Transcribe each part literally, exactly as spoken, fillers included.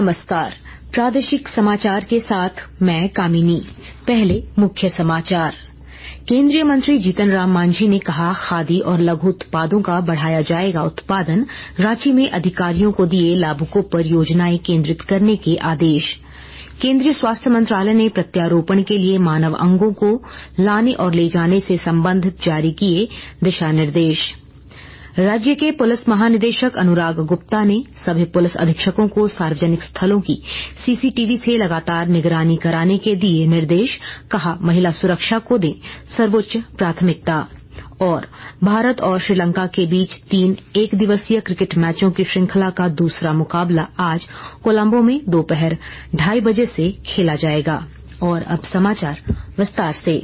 नमस्कार। प्रादेशिक समाचार के साथ मैं कामिनी। पहले मुख्य समाचार। केंद्रीय मंत्री जीतन राम मांझी ने कहा, खादी और लघु उत्पादों का बढ़ाया जाएगा उत्पादन। रांची में अधिकारियों को दिए लाभुकों पर योजनाएं केंद्रित करने के आदेश। केंद्रीय स्वास्थ्य मंत्रालय ने प्रत्यारोपण के लिए मानव अंगों को लाने और ले जाने से संबंधित जारी किए दिशा निर्देश। राज्य के पुलिस महानिदेशक अनुराग गुप्ता ने सभी पुलिस अधीक्षकों को सार्वजनिक स्थलों की सीसीटीवी से लगातार निगरानी कराने के दिए निर्देश। कहा, महिला सुरक्षा को दें सर्वोच्च प्राथमिकता। और भारत और श्रीलंका के बीच तीन एक दिवसीय क्रिकेट मैचों की श्रृंखला का दूसरा मुकाबला आज कोलंबो में दोपहर ढाई बजे से खेला जाएगा। और अब समाचार विस्तार से।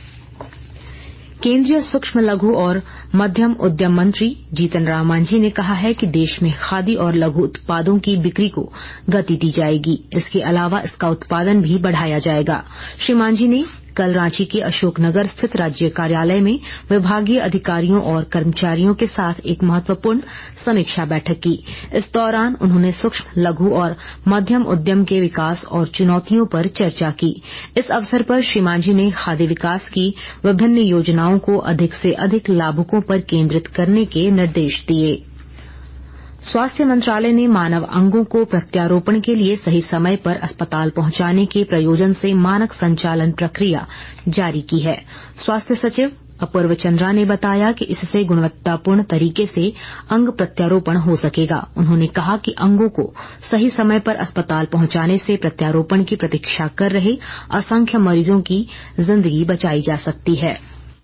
केंद्रीय सूक्ष्म लघु और मध्यम उद्यम मंत्री जीतन राम मांझी ने कहा है कि देश में खादी और लघु उत्पादों की बिक्री को गति दी जाएगी। इसके अलावा इसका उत्पादन भी बढ़ाया जाएगा। श्री मांझी ने कल रांची के अशोकनगर स्थित राज्य कार्यालय में विभागीय अधिकारियों और कर्मचारियों के साथ एक महत्वपूर्ण समीक्षा बैठक की। इस दौरान उन्होंने सूक्ष्म लघु और मध्यम उद्यम के विकास और चुनौतियों पर चर्चा की। इस अवसर पर श्री मांझी ने खादी विकास की विभिन्न योजनाओं को अधिक से अधिक लाभुकों पर केंद्रित करने के निर्देश दिए। स्वास्थ्य मंत्रालय ने मानव अंगों को प्रत्यारोपण के लिए सही समय पर अस्पताल पहुंचाने के प्रयोजन से मानक संचालन प्रक्रिया जारी की है। स्वास्थ्य सचिव अपूर्व चंद्रा ने बताया कि इससे गुणवत्तापूर्ण तरीके से अंग प्रत्यारोपण हो सकेगा। उन्होंने कहा कि अंगों को सही समय पर अस्पताल पहुंचाने से प्रत्यारोपण की प्रतीक्षा कर रहे असंख्य मरीजों की जिंदगी बचाई जा सकती है।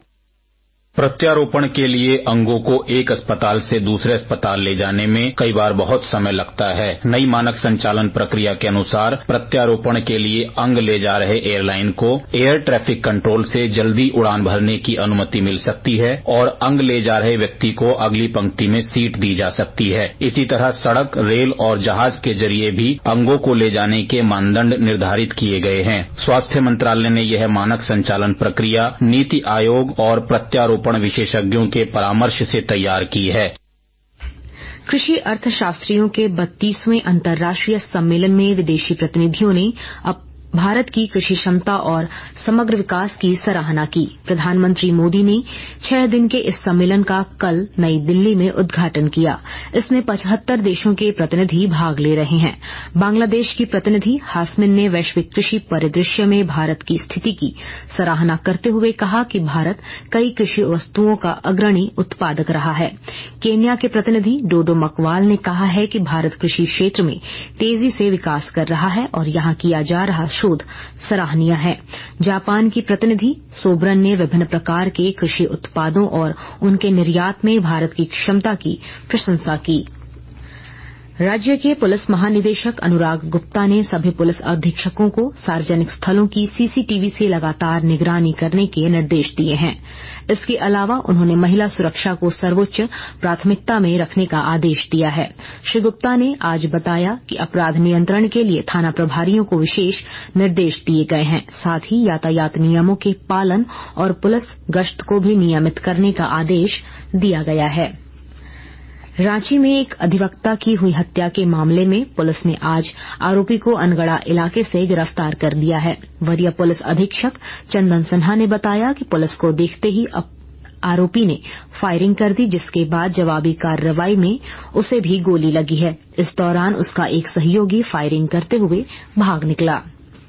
प्रत्यारोपण के लिए अंगों को एक अस्पताल से दूसरे अस्पताल ले जाने में कई बार बहुत समय लगता है। नई मानक संचालन प्रक्रिया के अनुसार प्रत्यारोपण के लिए अंग ले जा रहे एयरलाइन को एयर ट्रैफिक कंट्रोल से जल्दी उड़ान भरने की अनुमति मिल सकती है और अंग ले जा रहे व्यक्ति को अगली पंक्ति में सीट दी जा सकती है। इसी तरह सड़क, रेल और जहाज के जरिए भी अंगों को ले जाने के मानदंड निर्धारित किए गए हैं। स्वास्थ्य मंत्रालय ने यह मानक संचालन प्रक्रिया नीति आयोग और प्रत्यारोपण विशेषज्ञों के परामर्श से तैयार की है। कृषि अर्थशास्त्रियों के बत्तीसवें अंतर्राष्ट्रीय सम्मेलन में विदेशी प्रतिनिधियों ने भारत की कृषि क्षमता और समग्र विकास की सराहना की। प्रधानमंत्री मोदी ने छह दिन के इस सम्मेलन का कल नई दिल्ली में उद्घाटन किया। इसमें पचहत्तर देशों के प्रतिनिधि भाग ले रहे हैं। बांग्लादेश की प्रतिनिधि हासमिन ने वैश्विक कृषि परिदृश्य में भारत की स्थिति की सराहना करते हुए कहा कि भारत कई कृषि वस्तुओं का अग्रणी उत्पादक रहा है। केन्या के प्रतिनिधि डोडो मकवाल ने कहा है कि भारत कृषि क्षेत्र में तेजी से विकास कर रहा है और यहां किया जा रहा शोध सराहनीय है। जापान की प्रतिनिधि सोबरन ने विभिन्न प्रकार के कृषि उत्पादों और उनके निर्यात में भारत की क्षमता की प्रशंसा की। राज्य के पुलिस महानिदेशक अनुराग गुप्ता ने सभी पुलिस अधीक्षकों को सार्वजनिक स्थलों की सीसीटीवी से लगातार निगरानी करने के निर्देश दिए हैं। इसके अलावा उन्होंने महिला सुरक्षा को सर्वोच्च प्राथमिकता में रखने का आदेश दिया है। श्री गुप्ता ने आज बताया कि अपराध नियंत्रण के लिए थाना प्रभारियों को विशेष निर्देश दिए गए हैं। साथ ही यातायात नियमों के पालन और पुलिस गश्त को भी नियमित करने का आदेश दिया गया है। रांची में एक अधिवक्ता की हुई हत्या के मामले में पुलिस ने आज आरोपी को अनगढ़ा इलाके से गिरफ्तार कर लिया है। वरीय पुलिस अधीक्षक चंदन सिन्हा ने बताया कि पुलिस को देखते ही आरोपी ने फायरिंग कर दी, जिसके बाद जवाबी कार्रवाई में उसे भी गोली लगी है। इस दौरान उसका एक सहयोगी फायरिंग करते हुए भाग निकला।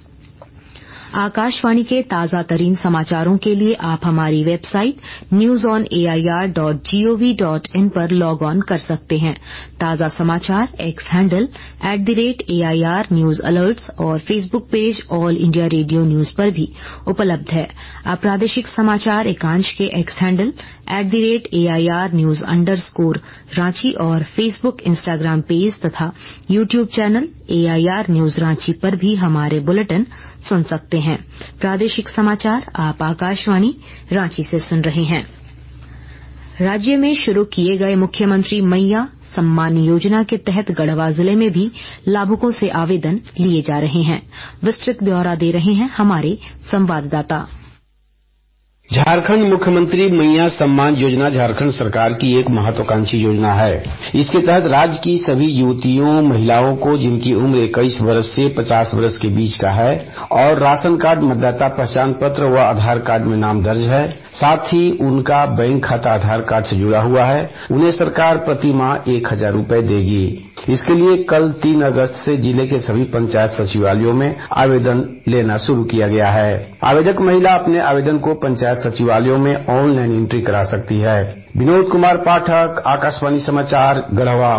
आकाशवाणी के ताजा तरीन समाचारों के लिए आप हमारी website news on A I R dot G O V dot in पर लॉग ऑन कर सकते हैं। ताजा समाचार X handle at the rate A I R news alerts और Facebook page all India radio news पर भी उपलब्ध है। आप प्रादेशिक समाचार एकांश के X handle at the rate A I R news underscore Ranchi और फेसबुक, इंस्टाग्राम पेज तथा YouTube channel A I R news Ranchi पर भी हमारे बुलेटिन सुन सकते हैं। प्रादेशिक समाचार आप आकाशवाणी रांची से सुन रहे हैं। राज्य में शुरू किए गए मुख्यमंत्री मैया सम्मान योजना के तहत गढ़वा जिले में भी लाभुकों से आवेदन लिए जा रहे हैं। विस्तृत ब्यौरा दे रहे हैं हमारे संवाददाता। झारखंड मुख्यमंत्री मैया सम्मान योजना झारखंड सरकार की एक महत्वाकांक्षी योजना है। इसके तहत राज्य की सभी युवतियों महिलाओं को जिनकी उम्र इक्कीस वर्ष से पचास वर्ष के बीच का है और राशन कार्ड, मतदाता पहचान पत्र व आधार कार्ड में नाम दर्ज है, साथ ही उनका बैंक खाता आधार कार्ड से जुड़ा हुआ है, उन्हें सरकार प्रति माह एक हजार रूपये देगी। इसके लिए कल तीन अगस्त से जिले के सभी पंचायत सचिवालयों में आवेदन लेना शुरू किया गया है। आवेदक महिला अपने आवेदन को पंचायत सचिवालयों में ऑनलाइन एंट्री करा सकती है। विनोद कुमार पाठक, आकाशवाणी समाचार, गढ़वा।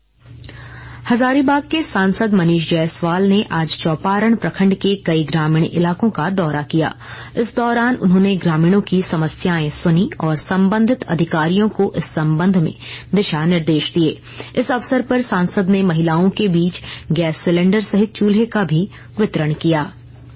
हजारीबाग के सांसद मनीष जायसवाल ने आज चौपारण प्रखंड के कई ग्रामीण इलाकों का दौरा किया। इस दौरान उन्होंने ग्रामीणों की समस्याएं सुनी और संबंधित अधिकारियों को इस संबंध में दिशा निर्देश दिए। इस अवसर पर सांसद ने महिलाओं के बीच गैस सिलेंडर सहित चूल्हे का भी वितरण किया।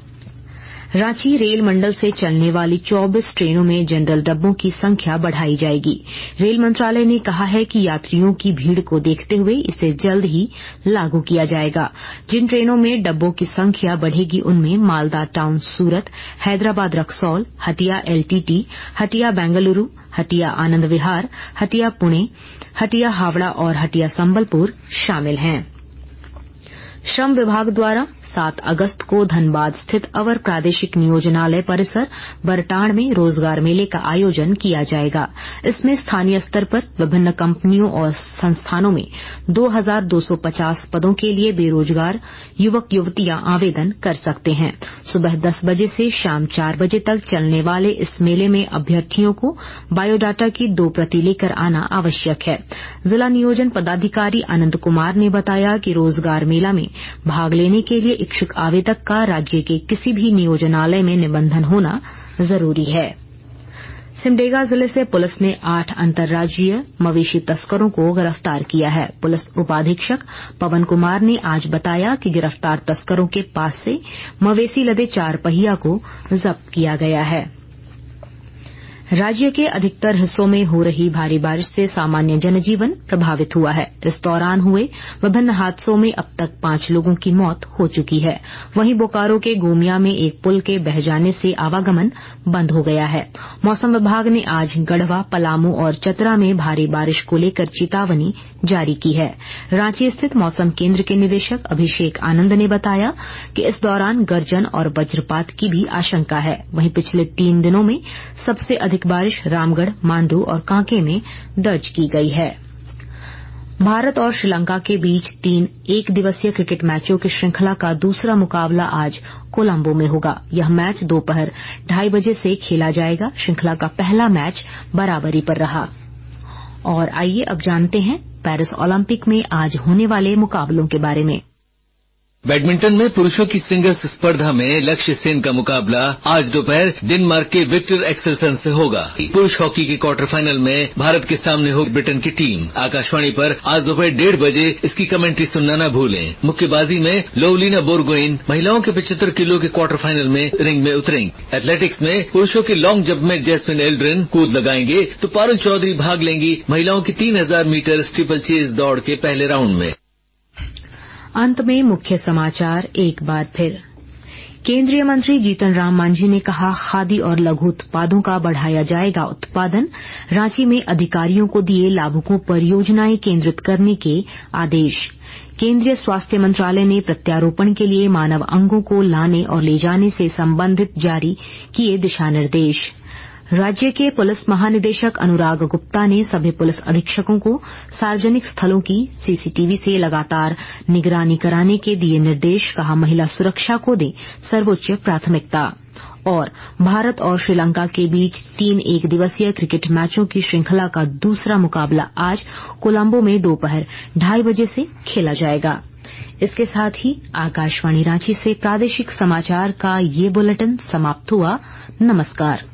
रांची रेल मंडल से चलने वाली चौबीस ट्रेनों में जनरल डब्बों की संख्या बढ़ाई जाएगी। रेल मंत्रालय ने कहा है कि यात्रियों की भीड़ को देखते हुए इसे जल्द ही लागू किया जाएगा। जिन ट्रेनों में डब्बों की संख्या बढ़ेगी उनमें मालदा टाउन सूरत, हैदराबाद रक्सौल, हटिया एलटीटी, हटिया बेंगलुरु, हटिया आनंद विहार, हटिया पुणे, हटिया हावड़ा और हटिया संबलपुर शामिल हैं। श्रम विभाग द्वारा सात अगस्त को धनबाद स्थित अवर प्रादेशिक नियोजनालय परिसर बरटाण में रोजगार मेले का आयोजन किया जाएगा। इसमें स्थानीय स्तर पर विभिन्न कंपनियों और संस्थानों में दो हजार दो सौ पचास पदों के लिए बेरोजगार युवक युवतियां आवेदन कर सकते हैं। सुबह दस बजे से शाम चार बजे तक चलने वाले इस मेले में अभ्यर्थियों को बायोडाटा की दो प्रति लेकर आना आवश्यक है। जिला नियोजन पदाधिकारी आनंद कुमार ने बताया कि रोजगार मेला में भाग लेने के लिए इच्छुक आवेदक का राज्य के किसी भी नियोजनालय में निबंधन होना जरूरी है। सिमडेगा जिले से पुलिस ने आठ अंतर्राज्यीय मवेशी तस्करों को गिरफ्तार किया है। पुलिस उपाधीक्षक पवन कुमार ने आज बताया कि गिरफ्तार तस्करों के पास से मवेशी लदे चार पहिया को जब्त किया गया है। राज्य के अधिकतर हिस्सों में हो रही भारी बारिश से सामान्य जनजीवन प्रभावित हुआ है। इस दौरान हुए विभिन्न हादसों में अब तक पांच लोगों की मौत हो चुकी है। वहीं बोकारो के गोमिया में एक पुल के बह जाने से आवागमन बंद हो गया है। मौसम विभाग ने आज गढ़वा, पलामू और चतरा में भारी बारिश को लेकर चेतावनी जारी की है। रांची स्थित मौसम केंद्र के निदेशक अभिषेक आनंद ने बताया कि इस दौरान गर्जन और वज्रपात की भी आशंका है। वहीं पिछले तीन दिनों में सबसे अधिक बारिश रामगढ़, मांडू और कांके में दर्ज की गई है। भारत और श्रीलंका के बीच तीन एक दिवसीय क्रिकेट मैचों की श्रृंखला का दूसरा मुकाबला आज कोलंबो में होगा। यह मैच दोपहर ढाई बजे से खेला जाएगा। श्रृंखला का पहला मैच बराबरी पर रहा। और आइए अब जानते हैं पेरिस ओलंपिक में आज होने वाले मुकाबलों के बारे में। बैडमिंटन में पुरुषों की सिंगल्स स्पर्धा में लक्ष्य सेन का मुकाबला आज दोपहर डेनमार्क के विक्टर एक्सेलसन से होगा। पुरुष हॉकी के क्वार्टर फाइनल में भारत के सामने होगी ब्रिटेन की टीम। आकाशवाणी पर आज दोपहर डेढ़ बजे इसकी कमेंट्री सुनना न भूलें। मुक्केबाजी में लोवलीना बोरगोइन महिलाओं के पचहत्तर किलो के क्वार्टर फाइनल में रिंग में उतरेंगी। एथलेटिक्स में पुरुषों के लॉन्ग जंप में जैस्मिन एल्ड्रिन कूद लगाएंगे तो पारुल चौधरी भाग लेंगी महिलाओं की तीन हजार मीटर स्टीपल चेज दौड़ के पहले राउंड में। अंत में मुख्य समाचार एक बार फिर। केंद्रीय मंत्री जीतन राम मांझी ने कहा, खादी और लघु उत्पादों का बढ़ाया जाएगा उत्पादन। रांची में अधिकारियों को दिए लाभुकों पर योजनाएं केंद्रित करने के आदेश। केंद्रीय स्वास्थ्य मंत्रालय ने प्रत्यारोपण के लिए मानव अंगों को लाने और ले जाने से संबंधित जारी किए दिशा निर्देश। राज्य के पुलिस महानिदेशक अनुराग गुप्ता ने सभी पुलिस अधीक्षकों को सार्वजनिक स्थलों की सीसीटीवी से लगातार निगरानी कराने के दिए निर्देश। कहा, महिला सुरक्षा को दें सर्वोच्च प्राथमिकता। और भारत और श्रीलंका के बीच तीन एक दिवसीय क्रिकेट मैचों की श्रृंखला का दूसरा मुकाबला आज कोलंबो में दोपहर ढाई बजे से खेला जाएगा। इसके साथ ही आकाशवाणी रांची से प्रादेशिक समाचार का ये बुलेटिन समाप्त हुआ। नमस्कार।